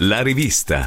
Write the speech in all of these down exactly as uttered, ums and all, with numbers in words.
La rivista.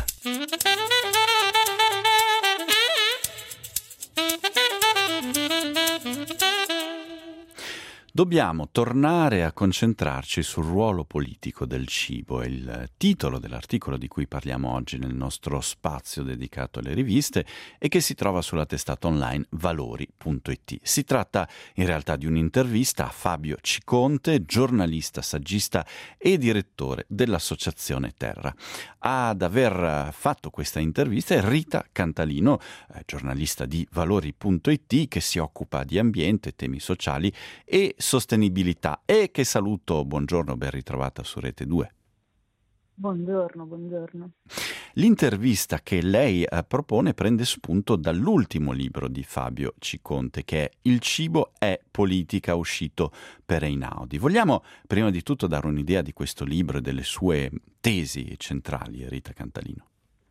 Dobbiamo tornare a concentrarci sul ruolo politico del cibo. È il titolo dell'articolo di cui parliamo oggi nel nostro spazio dedicato alle riviste e che si trova sulla testata online valori punto it. Si tratta in realtà di un'intervista a Fabio Ciconte, giornalista, saggista e direttore dell'Associazione Terra. Ad aver fatto questa intervista è Rita Cantalino, eh, giornalista di valori punto it, che si occupa di ambiente, temi sociali e sostenibilità, e che saluto. Buongiorno, ben ritrovata su Rete due. Buongiorno, buongiorno. L'intervista che lei eh, propone prende spunto dall'ultimo libro di Fabio Ciconte, che è Il cibo è politica, uscito per Einaudi. Vogliamo prima di tutto dare un'idea di questo libro e delle sue tesi centrali, Rita Cantalino?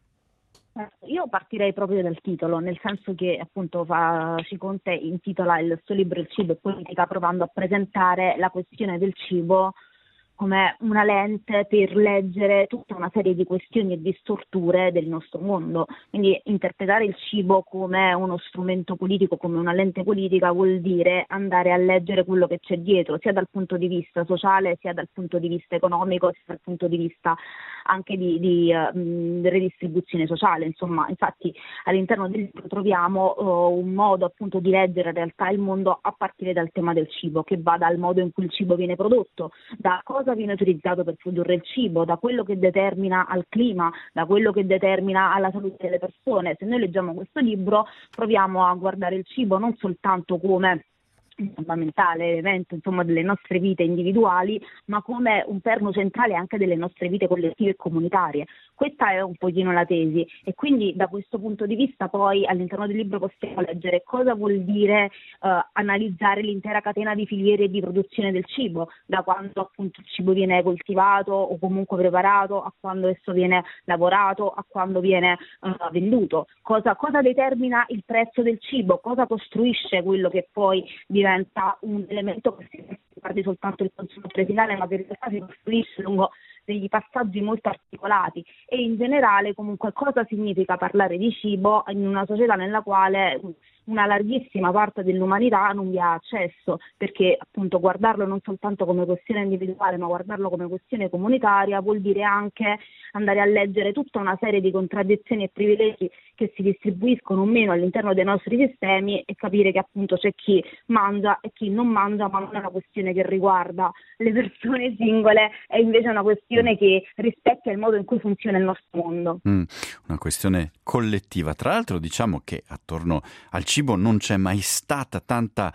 Io partirei proprio dal titolo, nel senso che appunto fa, Ciconte intitola il suo libro Il cibo e politica, provando a presentare la questione del cibo come una lente per leggere tutta una serie di questioni e di storture del nostro mondo. Quindi interpretare il cibo come uno strumento politico, come una lente politica, vuol dire andare a leggere quello che c'è dietro, sia dal punto di vista sociale, sia dal punto di vista economico, sia dal punto di vista anche di, di uh, redistribuzione sociale. Insomma, infatti all'interno del libro troviamo uh, un modo appunto di leggere in realtà il mondo a partire dal tema del cibo, che va dal modo in cui il cibo viene prodotto, da cosa viene utilizzato per produrre il cibo, da quello che determina al clima, da quello che determina alla salute delle persone. Se noi leggiamo questo libro proviamo a guardare il cibo non soltanto come un fondamentale elemento, insomma, delle nostre vite individuali, ma come un perno centrale anche delle nostre vite collettive e comunitarie. Questa è un pochino la tesi, e quindi da questo punto di vista poi all'interno del libro possiamo leggere cosa vuol dire uh, analizzare l'intera catena di filiere di produzione del cibo, da quando appunto il cibo viene coltivato o comunque preparato, a quando esso viene lavorato, a quando viene uh, venduto, cosa, cosa determina il prezzo del cibo, cosa costruisce quello che poi diventa un elemento che si guardi soltanto il consumatore finale, ma che in realtà si costruisce lungo degli passaggi molto articolati, e in generale comunque cosa significa parlare di cibo in una società nella quale una larghissima parte dell'umanità non vi ha accesso, perché appunto guardarlo non soltanto come questione individuale, ma guardarlo come questione comunitaria vuol dire anche andare a leggere tutta una serie di contraddizioni e privilegi che si distribuiscono o meno all'interno dei nostri sistemi, e capire che appunto c'è chi mangia e chi non mangia, ma non è una questione che riguarda le persone singole, è invece una questione che rispecchia il modo in cui funziona il nostro mondo. Mm, una questione collettiva. Tra l'altro diciamo che attorno al cibo non c'è mai stata tanta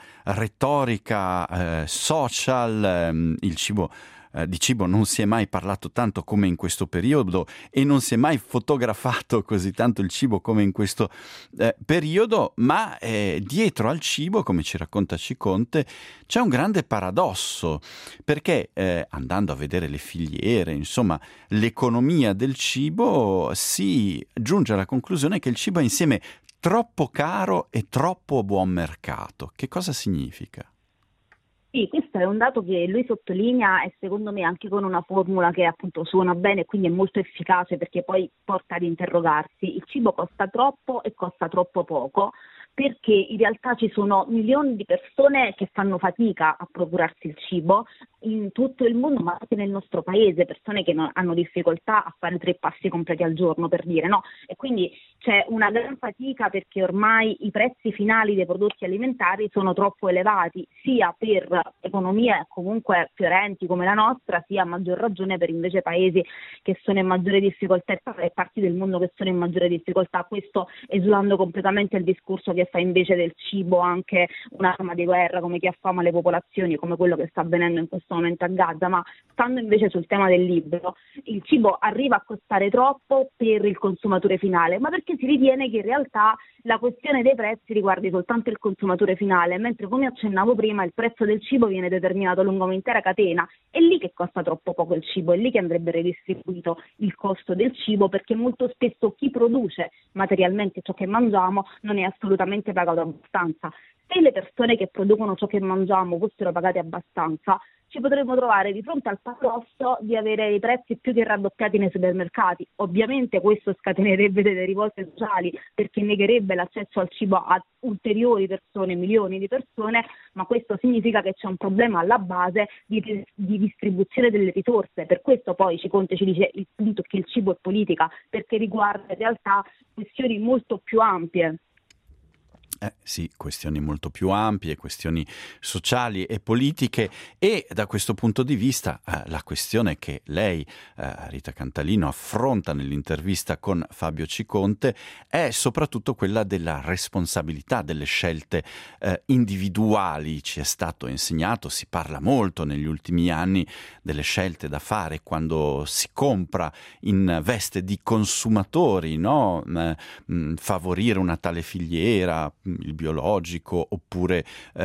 retorica eh, social, ehm, il cibo eh, di cibo non si è mai parlato tanto come in questo periodo, e non si è mai fotografato così tanto il cibo come in questo eh, periodo, ma eh, dietro al cibo, come ci racconta Ciconte, c'è un grande paradosso, perché eh, andando a vedere le filiere, insomma l'economia del cibo, si giunge alla conclusione che il cibo è insieme troppo caro e troppo a buon mercato. Che cosa significa? Sì, questo è un dato che lui sottolinea, e secondo me anche con una formula che appunto suona bene e quindi è molto efficace, perché poi porta ad interrogarsi. Il cibo costa troppo e costa troppo poco, perché in realtà ci sono milioni di persone che fanno fatica a procurarsi il cibo in tutto il mondo, ma anche nel nostro paese, persone che non, hanno difficoltà a fare tre passi completi al giorno, per dire, no? E quindi c'è una gran fatica, perché ormai i prezzi finali dei prodotti alimentari sono troppo elevati, sia per economie comunque fiorenti come la nostra, sia a maggior ragione per invece paesi che sono in maggiore difficoltà e parti del mondo che sono in maggiore difficoltà. Questo esulando completamente il discorso che fa invece del cibo anche un'arma di guerra, come chi affama le popolazioni, come quello che sta avvenendo in questo momento a Gaza. Ma stando invece sul tema del libro, il cibo arriva a costare troppo per il consumatore finale, ma perché si ritiene che in realtà la questione dei prezzi riguardi soltanto il consumatore finale, mentre, come accennavo prima, il prezzo del cibo viene determinato lungo un'intera catena. È lì che costa troppo poco il cibo, è lì che andrebbe redistribuito il costo del cibo, perché molto spesso chi produce materialmente ciò che mangiamo non è assolutamente pagato abbastanza. Se le persone che producono ciò che mangiamo fossero pagate abbastanza, ci potremmo trovare di fronte al paradosso di avere i prezzi più che raddoppiati nei supermercati. Ovviamente questo scatenerebbe delle rivolte sociali, perché negherebbe l'accesso al cibo a ulteriori persone, milioni di persone, ma questo significa che c'è un problema alla base di, di distribuzione delle risorse. Per questo poi Ciconte ci dice il, che il cibo è politica, perché riguarda in realtà questioni molto più ampie. Eh sì, questioni molto più ampie, questioni sociali e politiche, e da questo punto di vista eh, la questione che lei, eh, Rita Cantalino, affronta nell'intervista con Fabio Ciconte è soprattutto quella della responsabilità delle scelte eh, individuali. Ci è stato insegnato, si parla molto negli ultimi anni delle scelte da fare quando si compra in veste di consumatori, no? Eh, mh, favorire una tale filiera, il biologico, oppure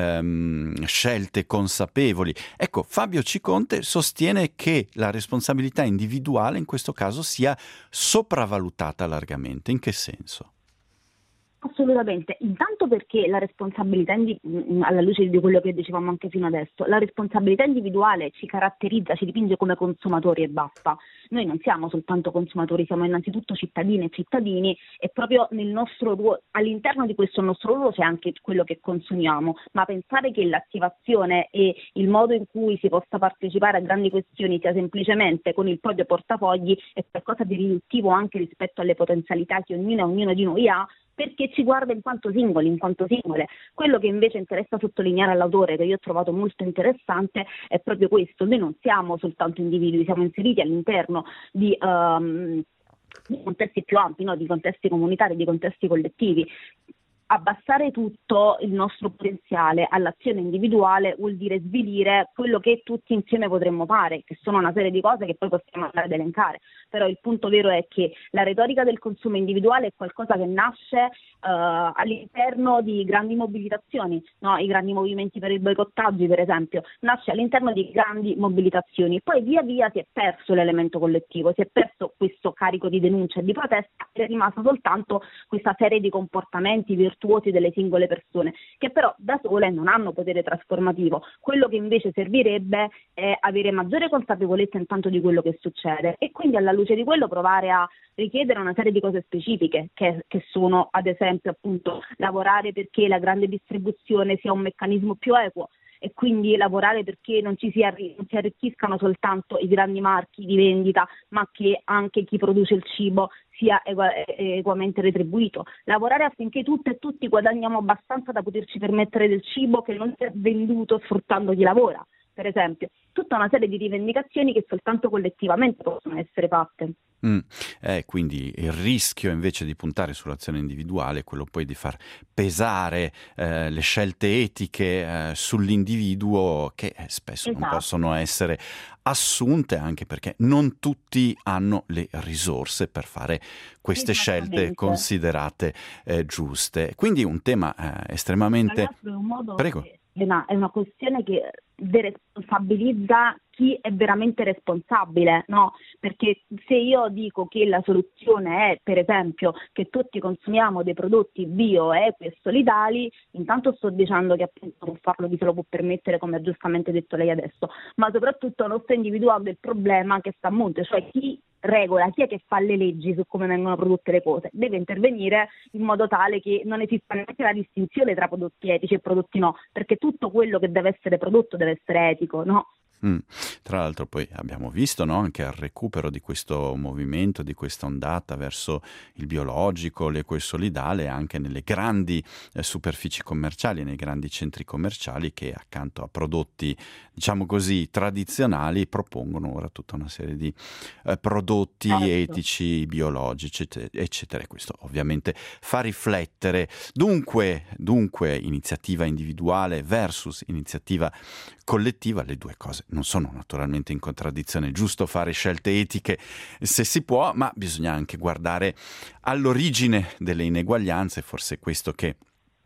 ehm, scelte consapevoli. Ecco, Fabio Ciconte sostiene che la responsabilità individuale in questo caso sia sopravvalutata largamente. In che senso? Assolutamente, intanto perché la responsabilità, indi- alla luce di quello che dicevamo anche fino adesso, la responsabilità individuale ci caratterizza, ci dipinge come consumatori e basta. Noi non siamo soltanto consumatori, siamo innanzitutto cittadine e cittadini, e proprio nel nostro ruolo, all'interno di questo nostro ruolo c'è anche quello che consumiamo, ma pensare che l'attivazione e il modo in cui si possa partecipare a grandi questioni sia semplicemente con il proprio portafogli è qualcosa di riduttivo anche rispetto alle potenzialità che ognuna e ognuno di noi ha, perché ci guarda in quanto singoli, in quanto singole. Quello che invece interessa sottolineare all'autore, che io ho trovato molto interessante, è proprio questo: noi non siamo soltanto individui, siamo inseriti all'interno di, um, di contesti più ampi, no? Di contesti comunitari, di contesti collettivi. Abbassare tutto il nostro potenziale all'azione individuale vuol dire svilire quello che tutti insieme potremmo fare, che sono una serie di cose che poi possiamo andare ad elencare. Però il punto vero è che la retorica del consumo individuale è qualcosa che nasce uh, all'interno di grandi mobilitazioni, no? I grandi movimenti per i boicottaggi, per esempio, nasce all'interno di grandi mobilitazioni. Poi via via si è perso l'elemento collettivo, si è perso questo carico di denuncia e di protesta, ed è rimasta soltanto questa serie di comportamenti virtuosi delle singole persone, che però da sole non hanno potere trasformativo. Quello che invece servirebbe è avere maggiore consapevolezza intanto di quello che succede, e quindi alla luce di quello provare a richiedere una serie di cose specifiche, che, che sono ad esempio appunto lavorare perché la grande distribuzione sia un meccanismo più equo, e quindi lavorare perché non ci si, arri- non si arricchiscano soltanto i grandi marchi di vendita, ma che anche chi produce il cibo sia egua- equamente retribuito. Lavorare affinché tutte e tutti guadagniamo abbastanza da poterci permettere del cibo che non sia venduto sfruttando chi lavora, per esempio. Tutta una serie di rivendicazioni che soltanto collettivamente possono essere fatte. Mm. Eh, quindi il rischio invece di puntare sull'azione individuale è quello poi di far pesare eh, le scelte etiche eh, sull'individuo, che eh, spesso Esatto. non possono essere assunte, anche perché non tutti hanno le risorse per fare queste scelte considerate eh, giuste. Quindi un tema eh, estremamente... Tra l'altro è un modo Prego. Che... È una, è una questione che deresponsabilizza chi è veramente responsabile, no? Perché se io dico che la soluzione è, per esempio, che tutti consumiamo dei prodotti bio, equi e solidali, intanto sto dicendo che appunto può farlo chi se lo può permettere, come ha giustamente detto lei adesso, ma soprattutto non sto individuando il problema che sta a monte, cioè chi regola, chi è che fa le leggi su come vengono prodotte le cose, deve intervenire in modo tale che non esista neanche la distinzione tra prodotti etici e prodotti no, perché tutto quello che deve essere prodotto deve essere etico, no? Mm. Tra l'altro poi abbiamo visto, no, anche al recupero di questo movimento, di questa ondata verso il biologico, l'equo e solidale, anche nelle grandi eh, superfici commerciali, nei grandi centri commerciali, che accanto a prodotti, diciamo così, tradizionali, propongono ora tutta una serie di eh, prodotti Certo. etici, biologici, eccetera. Questo ovviamente fa riflettere. Dunque, dunque, iniziativa individuale versus iniziativa collettiva, le due cose non sono naturalmente in contraddizione. È giusto fare scelte etiche se si può, ma bisogna anche guardare all'origine delle ineguaglianze. Forse questo che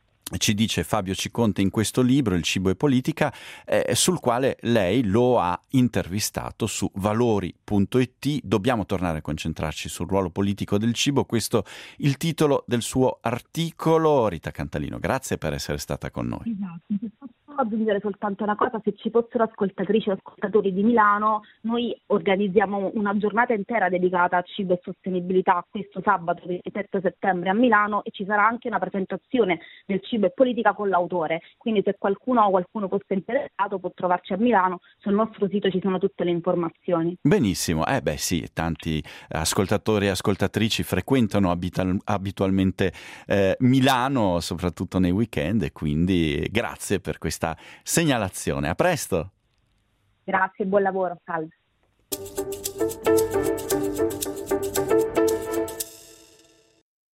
ci dice Fabio Ciconte in questo libro, Il cibo e politica, eh, sul quale lei lo ha intervistato su valori punto it. Dobbiamo tornare a concentrarci sul ruolo politico del cibo, questo il titolo del suo articolo. Rita Cantalino, grazie per essere stata con noi. Esatto, aggiungere soltanto una cosa: se ci fossero ascoltatrici o ascoltatori di Milano, noi organizziamo una giornata intera dedicata a cibo e sostenibilità questo sabato ventisette settembre a Milano, e ci sarà anche una presentazione del cibo e politica con l'autore, quindi se qualcuno o qualcuno fosse interessato può trovarci a Milano, sul nostro sito ci sono tutte le informazioni. Benissimo, eh beh sì, tanti ascoltatori e ascoltatrici frequentano abital- abitualmente eh, Milano, soprattutto nei weekend, e quindi grazie per questa segnalazione. A presto! Grazie, buon lavoro, salve.